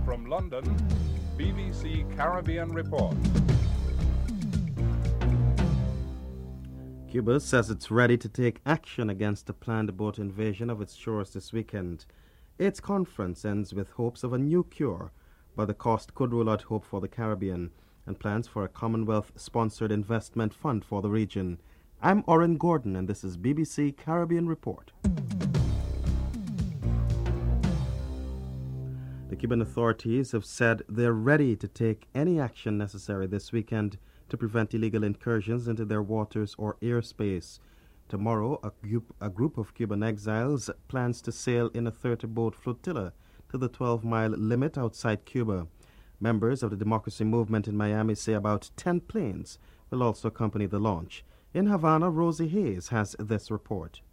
From London, BBC Caribbean Report. Cuba says it's ready to take action against the planned boat invasion of its shores this weekend. Its conference ends with hopes of a new cure, but the cost could rule out hope for the Caribbean and plans for a Commonwealth-sponsored investment fund for the region. I'm Oren Gordon, and this is BBC Caribbean Report. The Cuban authorities have said they're ready to take any action necessary this weekend to prevent illegal incursions into their waters or airspace. Tomorrow, a group of Cuban exiles plans to sail in a 30-boat flotilla to the 12-mile limit outside Cuba. Members of the democracy movement in Miami say about 10 planes will also accompany the launch. In Havana, Rosie Hayes has this report.